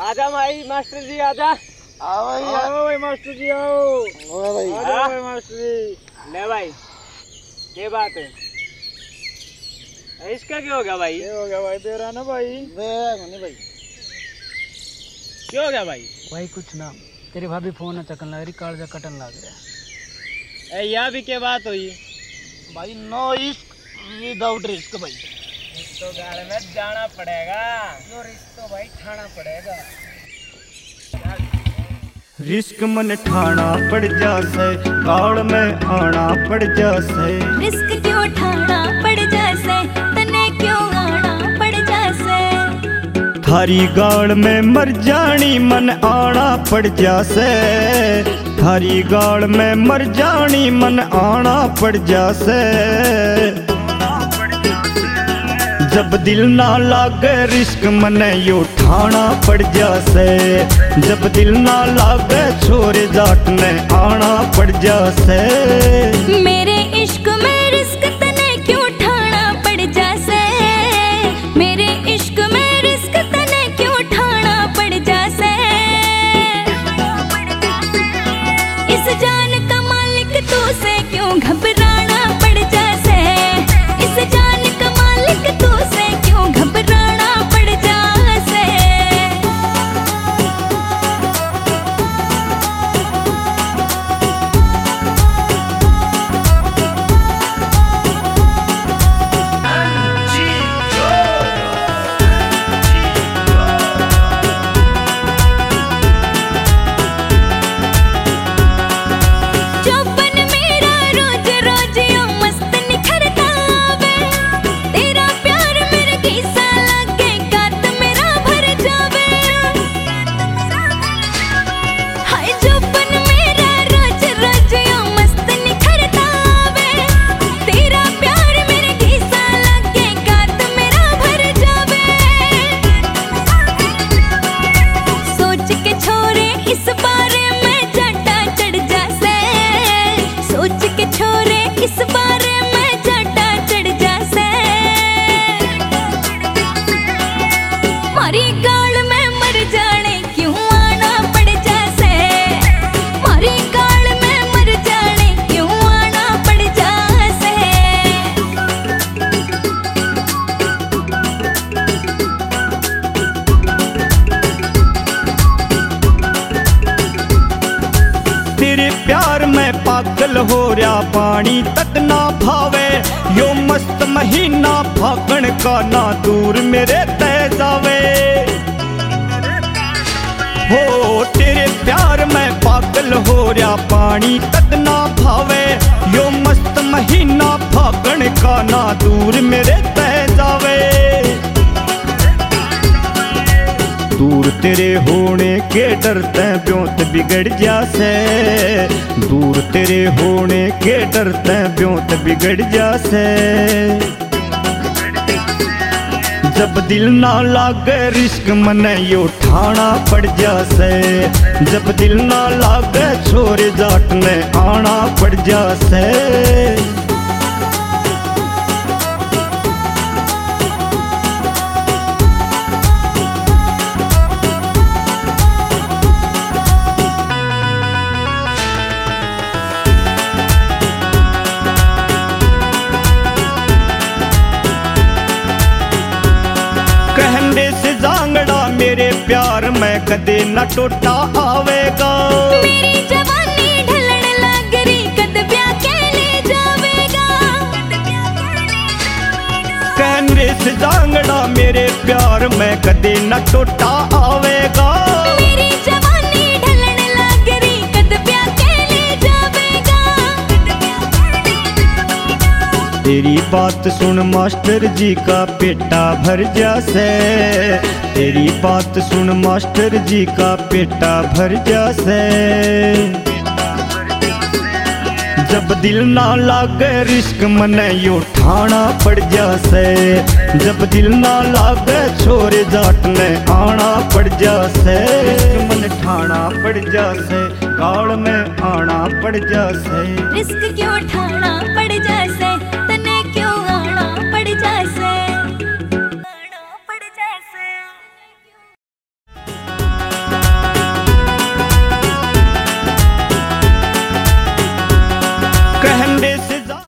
आजा भाई मास्टर जी आजा। आओ भाई मास्टर जी आओ। भाई आओ भाई मास्टर जी। ले भाई ये बात है, इसका क्या हो गया भाई? ये हो गया भाई तेरा ना भाई। नहीं भाई क्या हो गया भाई? भाई कुछ ना, तेरी भाभी फोन चकन लग रही, कालजा कटन लग गया। यह भी क्या बात हुई? भाई नो इश्क विदाउट रिस्क भाई। तो गाड़ में जाना पड़ेगा। जो रिस्क तो भाई ठाना पड़ेगा। रिस्क मन ठाना पड़ जासे, गाड़ में आना पड़ जासे। रिस्क क्यों ठाना पड़ जासे, तने क्यों आना पड़ जासे। थारी गाड़ में मर जानी मन आना पड़ जासे। थारी गाड़ में मर जानी मन आना पड़ जासे। जब दिल ना लागे रिस्क मने यो ठाना पड़ जासे। जब दिल ना लागे छोरे जाट ने आना पड़ जासे। मेरे इश्क में रिस्क तने क्यों ठाना पड़ जासे। मेरे इश्क में रिस्क तने क्यों ठाना पड़ जासे। इस जान का मालिक तू से क्यों घबराना पड़ जासे। इस जान का मालिक तू से क्यों घबराना पड़ जासे। चौपन मेरा रोज रोज यो मस्त निखरता आवे। तेरा प्यार मेरे खीसा लागे, गात मेरा भर जावे। हाय चौपन मेरा रोज रोज यो मस्त निखरता आवे। तेरा प्यार मेरे खीसा लागे, गात मेरा भर जावे। सोच के छोरे इस बारे में जाटा चढ़ जासे। सोच के छोरे इस बारे में जाटा चढ़ जासे। मारी गाल में मर जाने क्यों आना पड़ जासे। मारी गाल में मर जाने क्यों आना पड़ जासे। तेरे प्यार में पागल हो रहा पानी तक ना भावे। यो मस्त महीना फागण का ना दूर मेरे तय जावे। हो तेरे प्यार में पागल हो रहा पानी तक ना भावे। यो मस्त महीना फागण का ना दूर मेरे तय जावे। दूर तेरे होने के डरते ब्योंत बिगड़ जासे। दूर तेरे होने के डरते ब्योंत बिगड़ जासे। जब दिल ना लागे रिस्क मने यो ठाना पड़ जासे। जब दिल ना लागे छोरे जाट ने आना पड़ जासे। कहने से जांगड़ा मेरे प्यार में कदे न टोटा आवेगा। मेरी जवानी ढलने लग रही, कद ब्याह के ले जावेगा। कहने से जांगड़ा मेरे प्यार में कदे न टोटा आवेगा। मेरी जवानी ढलने लग रही, कद ब्याह के ले जावेगा। तेरी बात सुन मास्टर जी का पेटा भर जासे। तेरी बात सुन मास्टर जी का पेटा भर जासे। जब दिल ना लागे रिस्क मने यो ठाना पड़ जासे। जब दिल ना लागे छोरे जाट ने आना पड़ जासे। रिस्क मन ठाना पड़ जासे, गाड़ में आना पड़ जासे। रिस्क क्यों ठाना पड़ जासे।